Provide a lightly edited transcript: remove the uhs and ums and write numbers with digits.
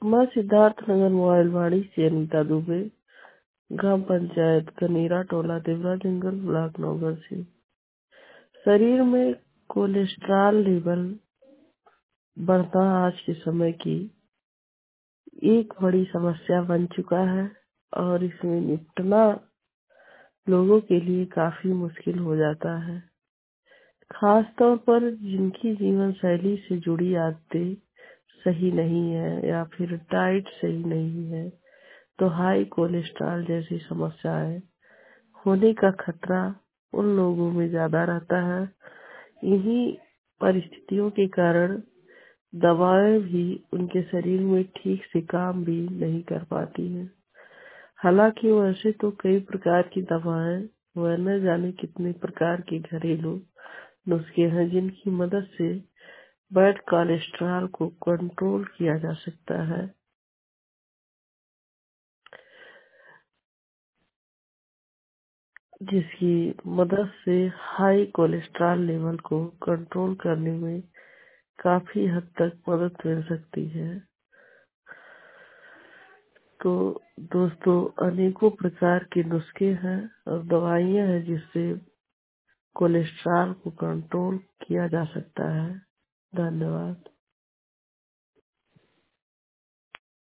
मैं सिद्धार्थनगर मोबाइलवाड़ी से अनीता दुबे, ग्राम पंचायत कनीरा टोला देवरा जंगल ब्लॉक नौगढ़ से। शरीर में कोलेस्ट्रॉल लेवल बढ़ना आज के समय की एक बड़ी समस्या बन चुका है और इसमें निपटना लोगों के लिए काफी मुश्किल हो जाता है। खास तौर पर जिनकी जीवन शैली से जुड़ी आदतें सही नहीं है या फिर डाइट सही नहीं है, तो हाई कोलेस्ट्रॉल जैसी समस्याएं होने का खतरा उन लोगों में ज्यादा रहता है। इन्हीं परिस्थितियों के कारण दवाएं भी उनके शरीर में ठीक से काम भी नहीं कर पाती हैं। हालांकि वैसे तो कई प्रकार की दवाएं व न जाने कितने प्रकार के घरेलू नुस्खे हैं जिनकी मदद से बैड कोलेस्ट्रॉल को कंट्रोल किया जा सकता है, जिसकी मदद से हाई कोलेस्ट्रॉल लेवल को कंट्रोल करने में काफी हद तक मदद मिल सकती है। तो दोस्तों, अनेकों प्रकार के नुस्खे हैं और दवाइयां हैं जिससे कोलेस्ट्रॉल को कंट्रोल किया जा सकता है। धन्यवाद।